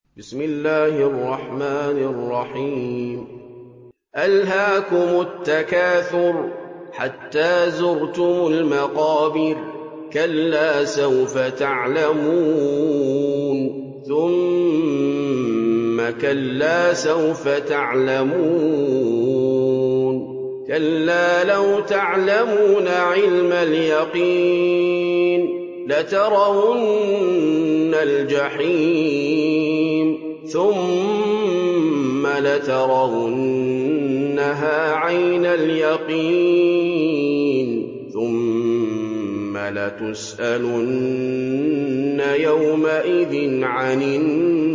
بسم الله الرحمن الرحيم ألهاكم التكاثر حتى زرتم المقابر كلا سوف تعلمون ثم كلا سوف تعلمون كلا لو تعلمون علم اليقين لترون الجحيم ثم لترونها عين اليقين ثم لتسألن يومئذ عن النعيم